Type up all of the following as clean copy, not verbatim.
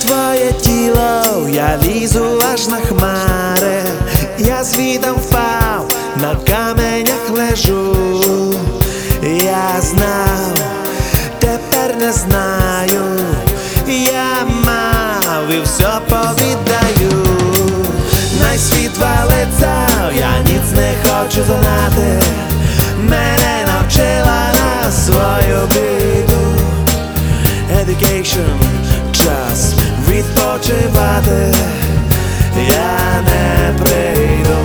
твоє тіло, я лізу аж на хмари, я звідом впав, на каменях лежу. Я знав, тепер не знаю, я мав і все повіддаю. Най світ валиться, я ніц не хочу знати, мене навчила на свою біду. Education, час відпочивати, я не прийду.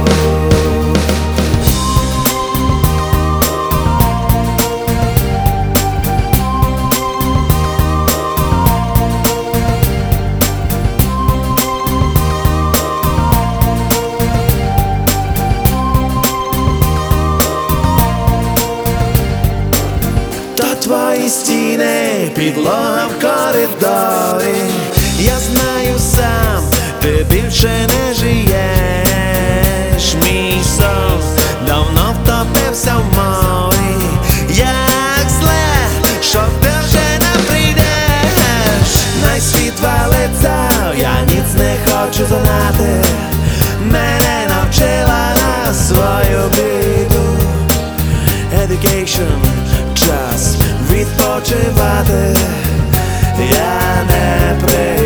Твої стіни, підлога в коридорі, я знаю сам, ти більше не жиєш. Мій сон давно втопився в морі, як зле, що ти вже не прийдеш. Най світ валиться, я ніц не хочу знати, мене навчила на свою біду. Education, час відпочивати, я не прийду.